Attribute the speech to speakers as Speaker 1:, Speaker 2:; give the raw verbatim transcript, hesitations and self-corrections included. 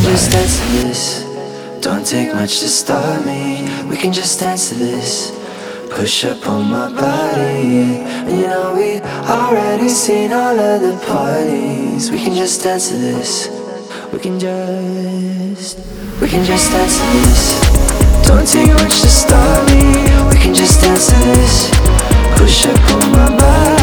Speaker 1: just dance to this. Don't take much to start me. We can just dance to this. Push up on my body. And you know we already seen all of the parties. We can just dance to this. We can just, we can just dance to this. Don't take much to start me. We can just dance to this. Push up on my body.